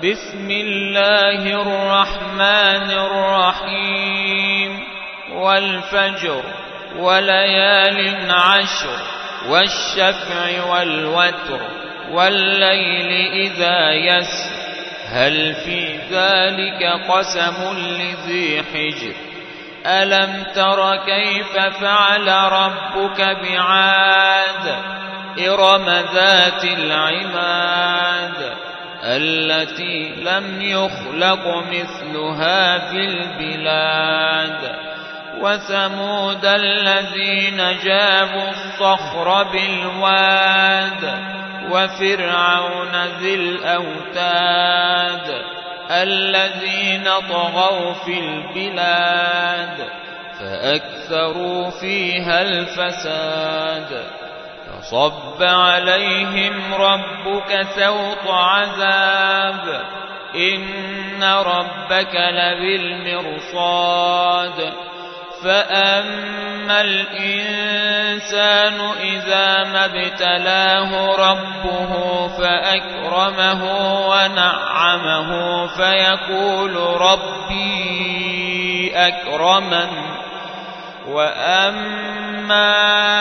بسم الله الرحمن الرحيم والفجر وليال عشر والشفع والوتر والليل إذا يسر هل في ذلك قسم لذي حجر ألم تر كيف فعل ربك بعاد إرم ذات العماد التي لم يخلق مثلها في البلاد وثمود الذين جابوا الصخر بالواد وفرعون ذي الأوتاد الذين طغوا في البلاد فأكثروا فيها الفساد فصب عليهم ربك سوط عذاب إن ربك لبالمرصاد فأما الإنسان إذا ما ابتلاه ربه فأكرمه ونعمه فيقول ربي أكرمن وأما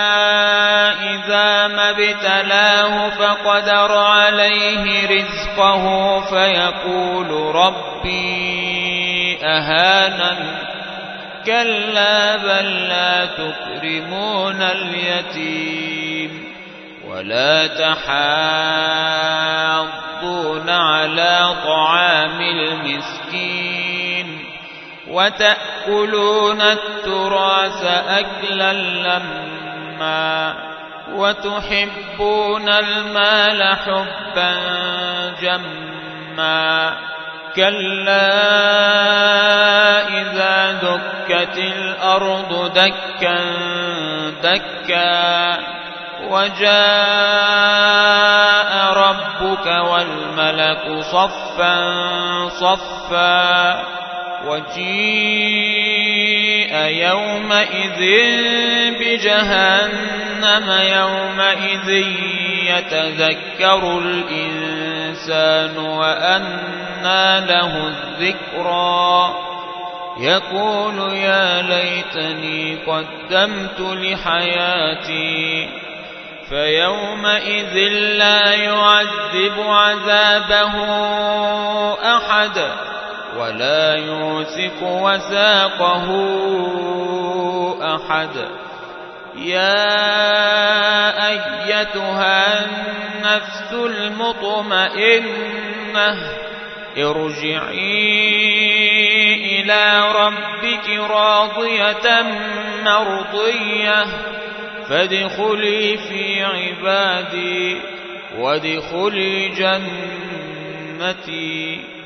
إذا ما ابتلاه فقدر عليه رزقه فيقول ربي أهانن كلا بل لا تكرمون اليتيم ولا تحاضون على طعام المسكين وتأكلون التراث أكلا لما وتحبون المال حبا جما كلا إذا دكت الأرض دكا دكا وجاء ربك والملك صفا صفا وجيء يومئذ بجهنم يومئذ يتذكر الإنسان وأنى له الذكرى يقول يا ليتني قدمت لحياتي فيومئذ لا يعذب عذابه أحد ولا يوثق وثاقه أحد يا أيتها النفس المطمئنة ارجعي إلى ربك راضية مرضية فادخلي في عبادي وادخلي جنتي